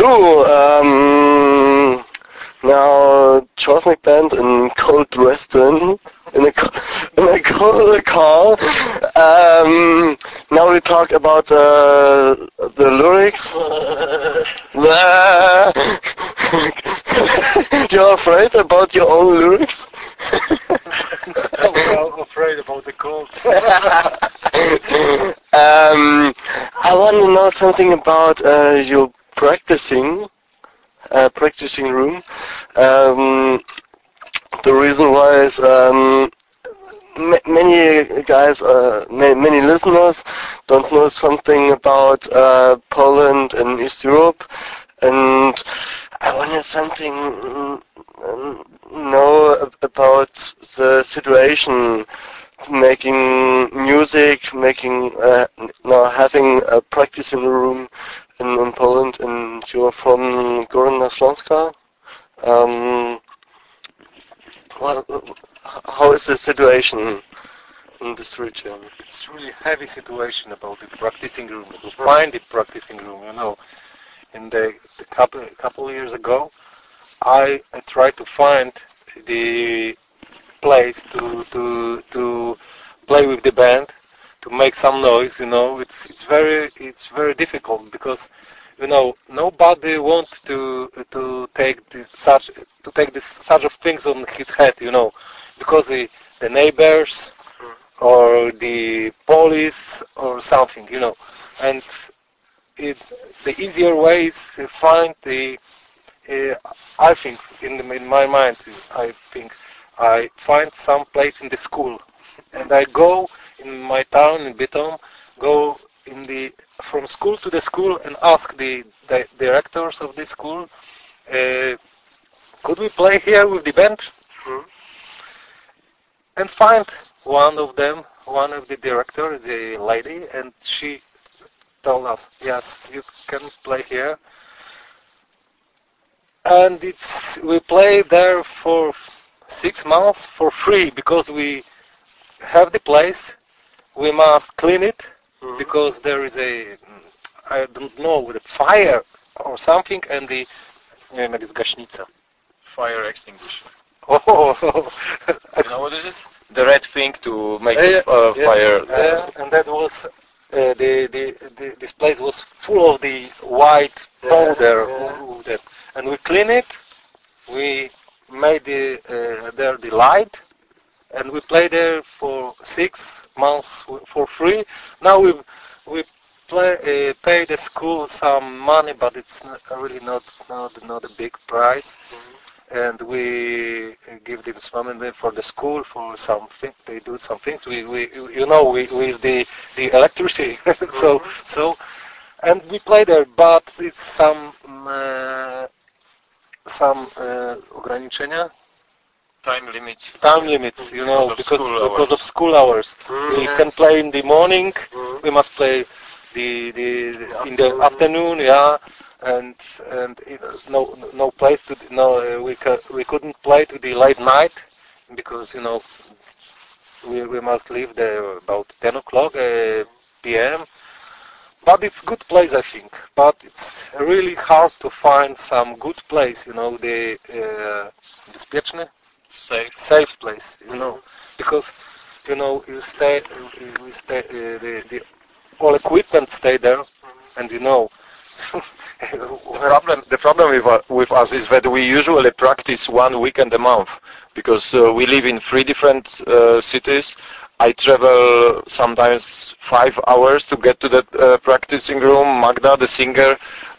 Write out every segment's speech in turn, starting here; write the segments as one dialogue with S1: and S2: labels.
S1: So, now Chosnik Band in cold restaurant in a cold car. Now we talk about the lyrics. You're afraid about your own lyrics?
S2: I'm afraid about the cold.
S1: I want to know something about your practicing room. The reason why is many guys, many listeners don't know something about Poland and East Europe, and I wanted something know about the situation, making music, having a practice in a room in Poland, and you're from Górna Śląska. How is the situation in this region?
S2: It's really heavy situation about the practicing room. To find the practicing room, you know. In the couple years ago, I tried to find the place to play with the band, to make some noise. You know, it's very difficult because, you know, nobody wants to take such of things on his head. You know, because the neighbors or the police or something. You know, and the easier way is to find the. I think in my mind, I find some place in the school, and I go in my town in Bytom, go from school to the school and ask the directors of the school, could we play here with the band? And find one of the director, the lady, and she told us, yes, you can play here. And we play there for 6 months for free because we have the place. We must clean it because there is I don't know, the fire or something, and the
S3: Fire extinguisher.
S2: Oh,
S3: You know what is it? The red thing to make fire.
S2: and that was this place was full of the white powder, and we clean it. We made there the light, and we play there for 6 months for free. Now we pay the school some money, but it's really not a big price. And we give them some money for the school for something. They do some things. We with the electricity. so and we play there, but it's some ograniczenia.
S3: Time limits.
S2: Time limits, you know, because of school hours. We can play in the morning. We must play in the afternoon, yeah. And no place to we couldn't play to the late night because, you know, we must leave there about 10 o'clock p.m. But it's good place, I think. But it's really hard to find some good place, you know, the bezpieczny, safe place, you know, because, you know, the all equipment stay there, and you know.
S3: The problem with us is that we usually practice 1 weekend a month because we live in 3 different cities. I travel sometimes 5 hours to get to the practicing room. Magda, the singer,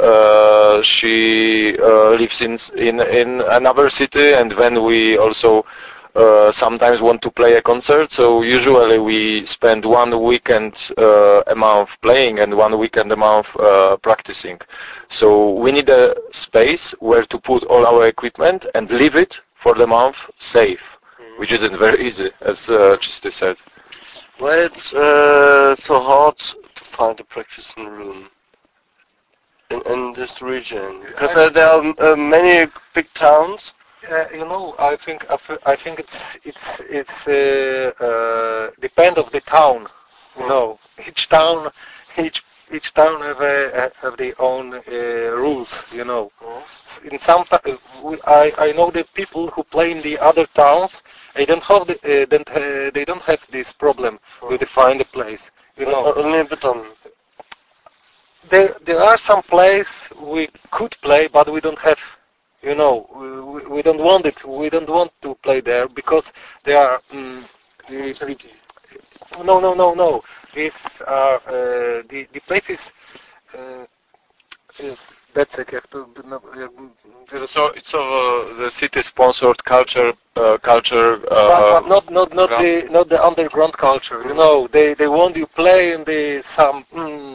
S3: she lives in another city, and then we also sometimes want to play a concert. So usually we spend 1 weekend a month playing and 1 weekend a month practicing. So we need a space where to put all our equipment and leave it for the month safe, which isn't very easy, as Chisty said.
S1: Why it's so hard to find a practicing room in this region? Because there are many big towns.
S2: You know, I think it's depend of the town. You know, each town, each each town have their own rules, you know. In some I know the people who play in the other towns. They don't have they don't have this problem with the find a place, you know.
S1: Only Beton.
S2: There are some places we could play, but we don't have, you know, we don't want it. We don't want to play there because they are. No. These are the places. That's it.
S3: So it's the city-sponsored culture.
S2: But not the underground culture. You know, they want you play in the some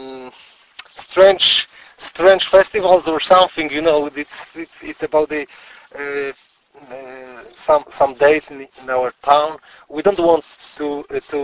S2: strange festivals or something. You know, it's about the some days in our town. We don't want to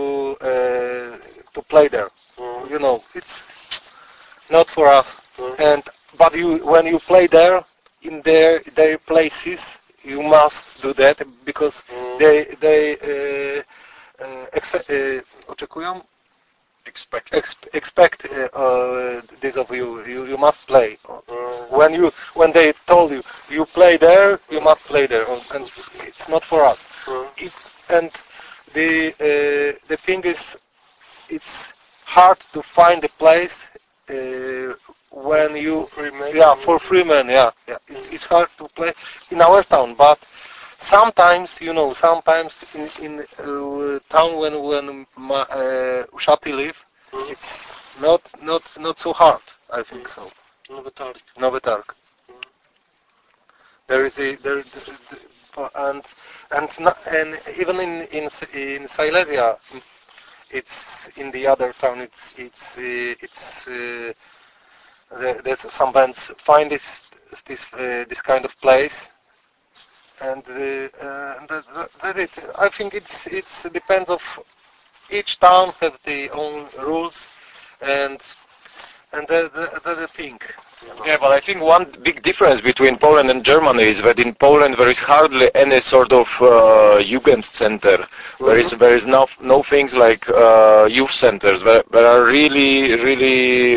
S2: play there. You know, it's not for us. But when you play there in their places, you must do that because they oczekują. Expect this of you. You must play. When they told you play there, you must play there, and it's not for us. And the thing is, it's hard to find a place when you for free men. It's hard to play in our town, but sometimes, you know, in town when Ushapi live, it's not so hard. I think so. Nowy Targ. There is and even in Silesia, it's in the other town. There's some bands find this kind of place, and that it. I think it depends of each town has their own rules, and that's the thing.
S3: Yeah, but I think one big difference between Poland and Germany is that in Poland there is hardly any sort of Jugendcenter. There is no things like youth centers. There are really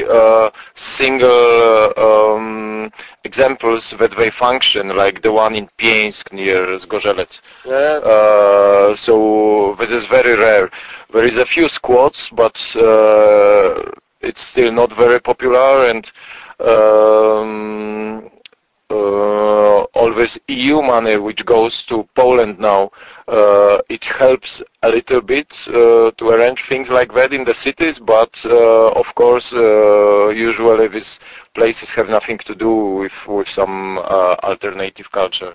S3: single examples that they function, like the one in Pieńsk near Zgorzelec.
S1: Yeah.
S3: So this is very rare. There is a few squads, but it's still not very popular, and all this EU money which goes to Poland now, it helps a little bit to arrange things like that in the cities, but of course usually these places have nothing to do with some alternative culture.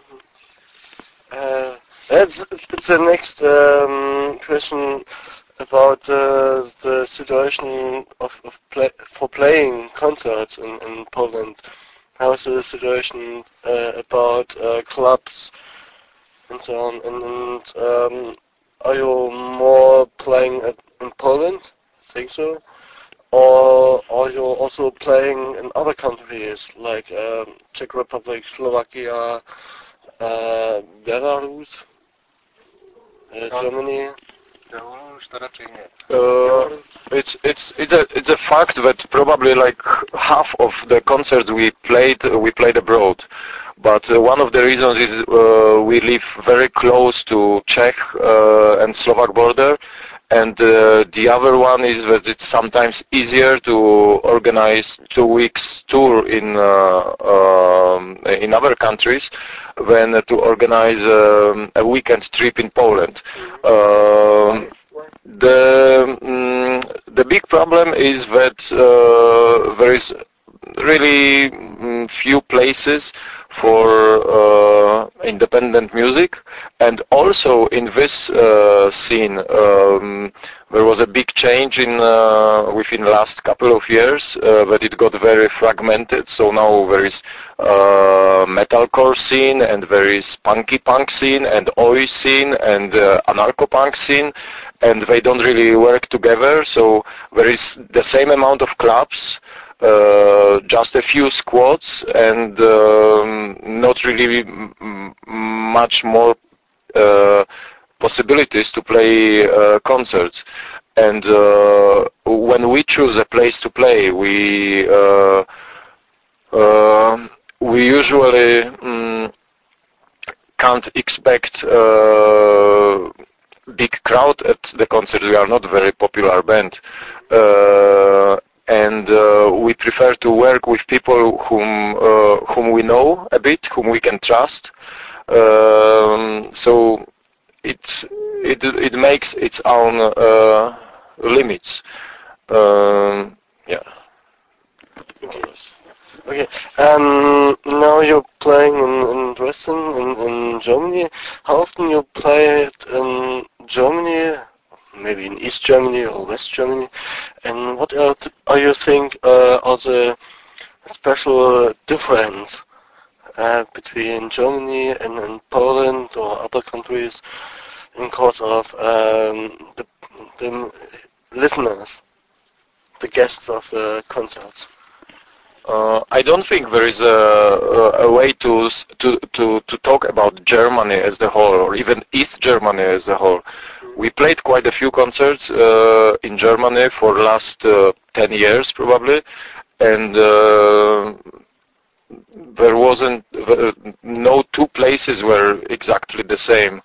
S1: It's the next question about the situation for playing concerts in Poland. How's the situation about clubs and so on? And are you more playing in Poland? I think so. Or are you also playing in other countries like Czech Republic, Slovakia, Belarus, Germany?
S3: It's a fact that probably like half of the concerts we played abroad, but one of the reasons is we live very close to Czech and Slovak border, and the other one is that it's sometimes easier to organize 2 weeks tour in other countries than to organize a weekend trip in Poland. The big problem is that there is really few places for independent music, and also in this scene there was a big change within last couple of years that it got very fragmented. So now there is metalcore scene, and there is punky punk scene, and oi scene, and anarcho-punk scene, and they don't really work together. So there is the same amount of clubs, just a few squads, and not really much more possibilities to play concerts. And when we choose a place to play, we usually can't expect big crowd at the concert. We are not very popular band, and we prefer to work with people whom we know a bit, whom we can trust. So it makes its own limits. Yeah.
S1: Okay. Now you're playing in Dresden, in Germany. How often you play it in Germany? Maybe in East Germany or West Germany? And what are you think are the special difference between Germany and Poland or other countries in cause of the listeners, the guests of the concerts?
S3: I don't think there is a way to talk about Germany as a whole, or even East Germany as a whole. We played quite a few concerts in Germany for the last 10 years probably, and there wasn't no two places were exactly the same.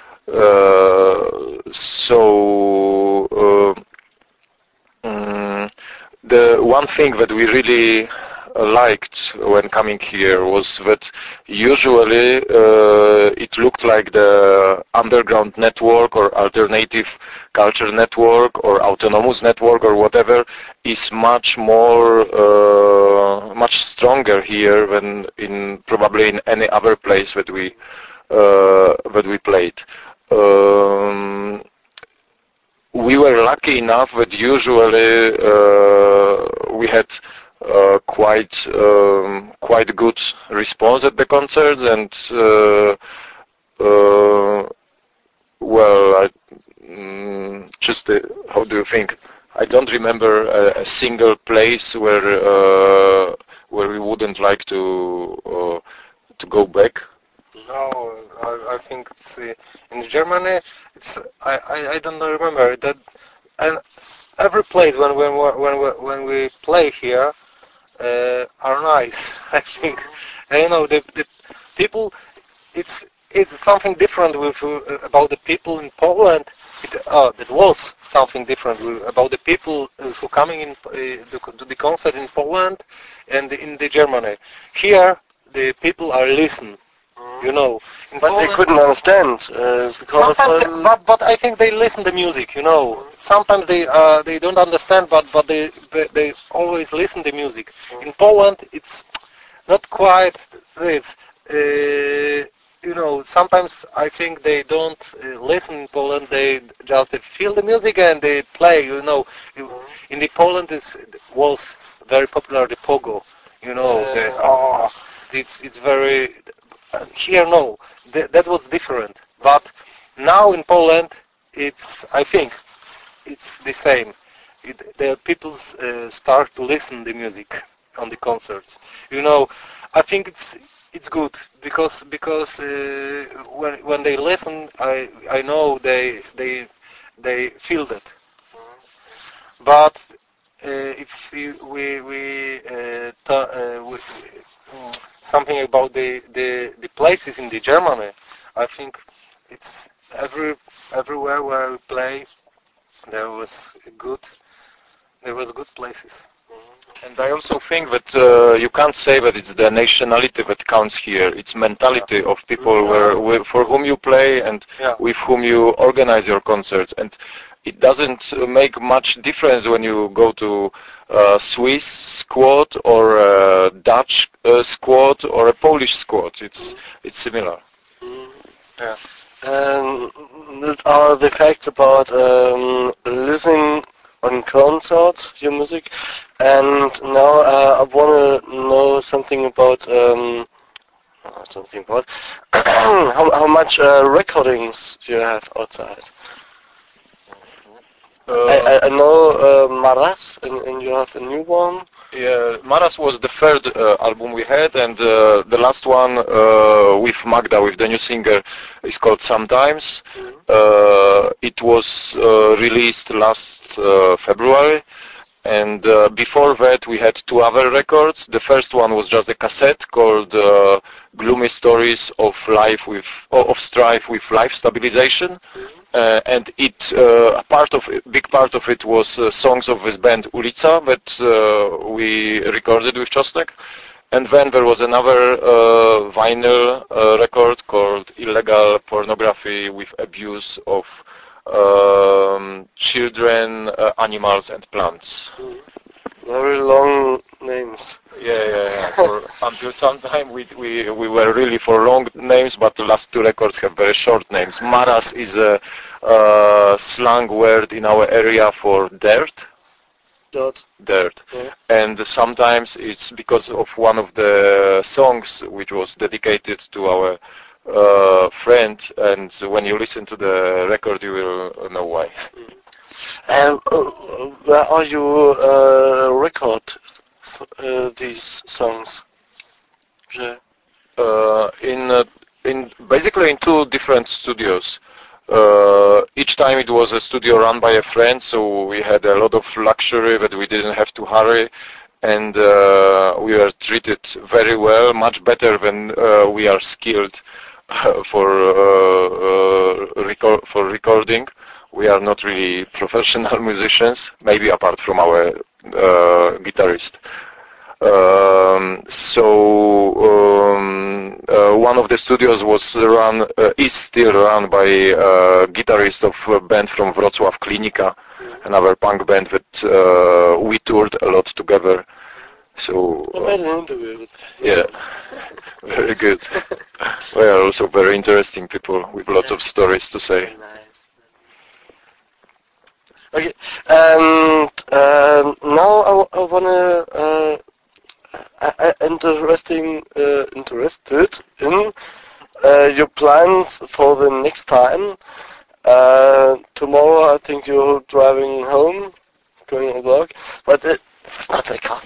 S3: The one thing that we really liked when coming here was that usually it looked like the underground network or alternative culture network or autonomous network or whatever is much more much stronger here than probably in any other place that we played. We were lucky enough that usually we had quite good response at the concerts, and how do you think? I don't remember a single place where we wouldn't like to go back.
S2: No, I think it's, in Germany. I don't remember that, and every place when we play here are nice. I think, the people. It's something different with about the people in Poland. That was something different about the people who coming in to the concert in Poland and in the Germany. Here the people are listening.
S1: But Poland, they couldn't understand because.
S2: But I think they listen to music. Sometimes they don't understand, but they always listen to music. In Poland, it's not quite this. Sometimes I think they don't listen in Poland. They just feel the music and they play. In the Poland was very popular the pogo. It's very. Here, no, that was different. But now in Poland, I think it's the same. The people start to listen to music on the concerts. I think it's good because when they listen, I know they feel that. But if we something about the places in the Germany, I think it's everywhere where we play there was good places.
S3: And I also think that you can't say that it's the nationality that counts here. It's mentality of people for whom you play and with whom you organize your concerts. And it doesn't make much difference when you go to a Swiss squad or a Dutch squad or a Polish squad. It's similar.
S1: Yeah. That are the facts about listening on concerts, your music. And now I want to know something about how much recordings do you have outside? I know Maras, and you have a new one.
S3: Yeah, Maras was the third album we had, and the last one with Magda, with the new singer, is called Sometimes. It was released last February, and before that we had two other records. The first one was just a cassette called Gloomy Stories of Life with of Strife with Life Stabilization. And it big part of it was songs of this band Ulica that we recorded with Czosnek, and then there was another vinyl record called Illegal Pornography with Abuse of Children, Animals and Plants.
S1: Very long names.
S3: Yeah. Until some time we were really for long names, but the last two records have very short names. Maras is a slang word in our area for dirt. Dirt.
S1: Yeah.
S3: And sometimes it's because of one of the songs which was dedicated to our friend, and when you listen to the record you will know why.
S1: And where are you record these songs?
S3: In basically in two different studios. Each time it was a studio run by a friend, so we had a lot of luxury that we didn't have to hurry, and we were treated very well, much better than we are skilled for recording. We are not really professional musicians, maybe apart from our guitarist. One of the studios was is still run by a guitarist of a band from Wrocław, Klinika, another punk band that we toured a lot together. So yeah, very good. We are also very interesting people with lots of stories to say.
S1: Okay, and now I wanna interested in your plans for the next time. Tomorrow I think you're driving home, going to work, but it's not that close.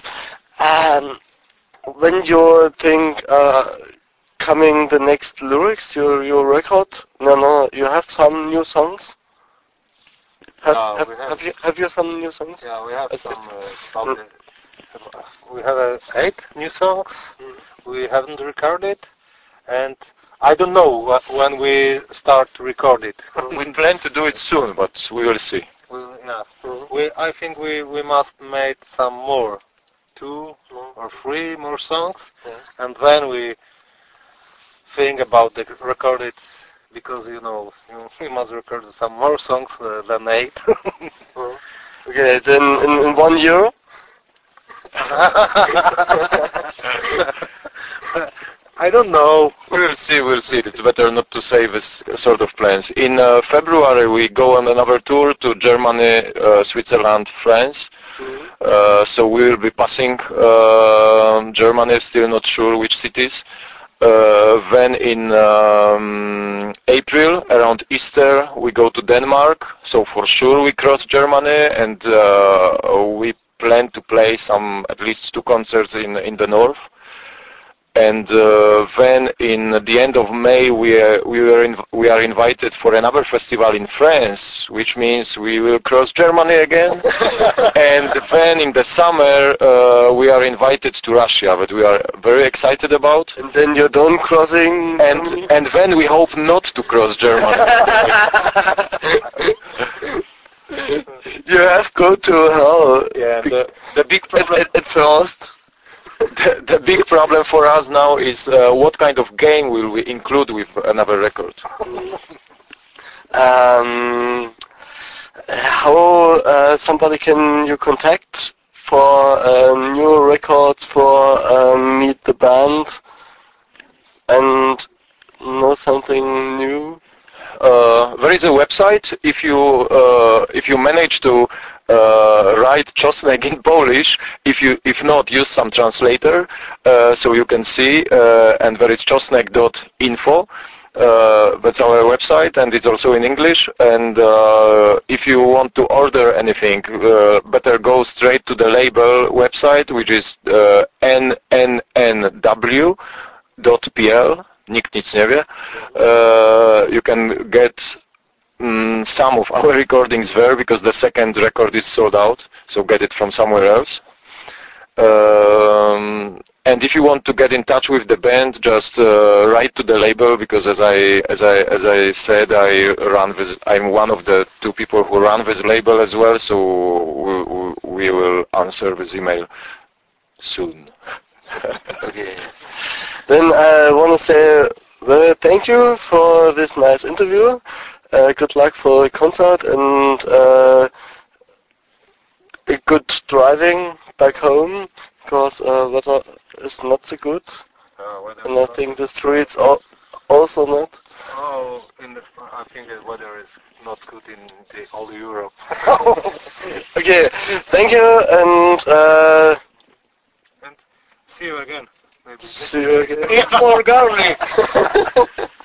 S1: When you think coming the next lyrics, your record? No, you have some new songs. Have you some new songs?
S2: Yeah, we have some. We have 8 new songs. We haven't recorded, and I don't know when we start to record it.
S3: We plan to do it soon, but we will see.
S2: I think we must make some more, 2 or 3 more songs, and then we think about the recorded, because we must record some more songs than 8.
S1: Okay, then in 1 year.
S2: I don't know.
S3: We'll see. It's better not to say this sort of plans. In February we go on another tour to Germany, Switzerland, France. So we will be passing Germany, still not sure which cities. Then in April, around Easter, we go to Denmark. So for sure we cross Germany, and we plan to play at least 2 concerts in the north. And then in the end of May we are invited for another festival in France, which means we will cross Germany again. And then in the summer we are invited to Russia, that we are very excited about.
S1: And then you're done crossing.
S3: And then we hope not to cross Germany.
S1: You have go to hell.
S3: Yeah. The big problem
S1: at first.
S3: The big problem for us now is what kind of game will we include with another record.
S1: How somebody can you contact for new records, for meet the band and know something new?
S3: There is a website. If you manage to write Czosnek in Polish, if not, use some translator, so you can see, and there is czosnek.info. That's our website, and it's also in English. And if you want to order anything, better go straight to the label website, which is nnnw.pl. Nikt nic nie wie. You can get some of our recordings there because the second record is sold out, so get it from somewhere else. And if you want to get in touch with the band, just write to the label, because as I said, I'm one of the two people who run this label as well, so we will answer this email soon.
S1: Okay. Then I want to say thank you for this nice interview. Good luck for the concert, and a good driving back home, because weather is not so good, and I think the streets are also not.
S2: Oh, I think the weather is not good in all Europe.
S1: Okay, thank you, and
S2: see you again. Maybe.
S1: see you again.
S2: Eat more garlic!